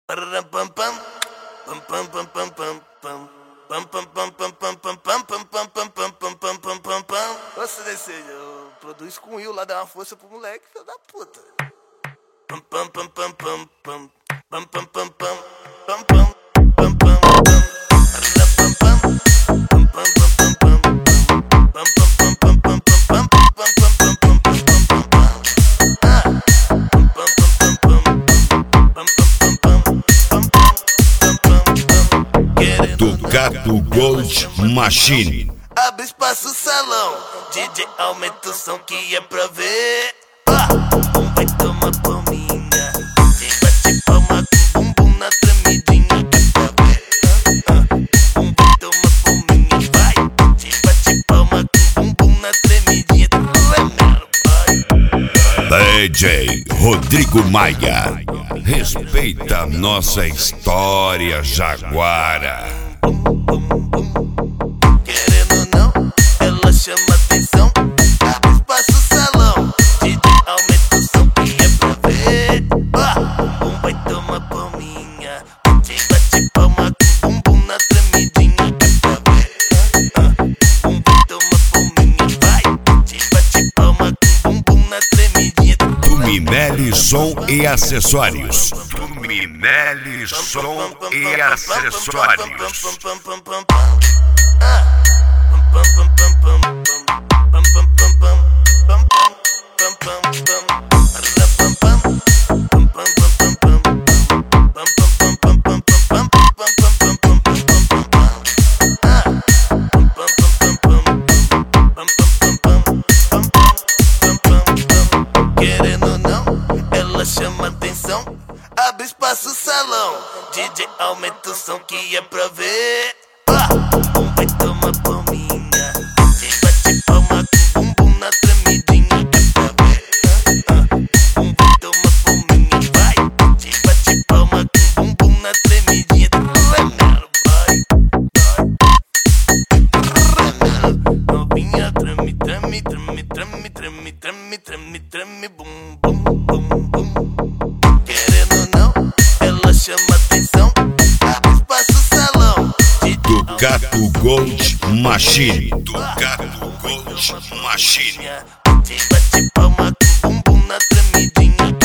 Nossa, desse eu produzo com o Will lá, dá uma força pro moleque, filho da puta. Gato Gold Machine. Abre espaço, salão, DJ aumenta o som que é pra ver. Vai tomar palminha, bate palma com bumbum na tremidinha que é pra ver. Vai tomar palminha, vai, bate palma com bumbum na tremidinha. DJ Rodrigo Maia, respeita nossa história jaguara. Querendo ou não, ela chama atenção. Abre espaço, salão, DJ aumenta o som que é pra ver. Vai tomar palminha, bate palma com bumbum na tremidinha que é pra ver. Vai tomar palminha, vai, bate palma com bumbum na tremidinha. Tumimeli Som e Acessórios. Tumimeli Som e Acessórios. Querendo ou não, ela chama atenção. Abre espaço, salão, DJ aumenta o som que é pra ver. Vai tomar palminha, bate palma com bumbum na tremidinha que é pra ver. Vai tomar palminha, vai, bate palma com bumbum na tremidinha. Novinha, treme, treme, treme, treme, treme, treme, treme, treme, bum, bum, bum, bum. Querendo ou não, ela chama atenção. Abre espaço, salão, Do Gato Gold Machine. Do Gato Gold Machine. bate palma com bumbum na tremidinha.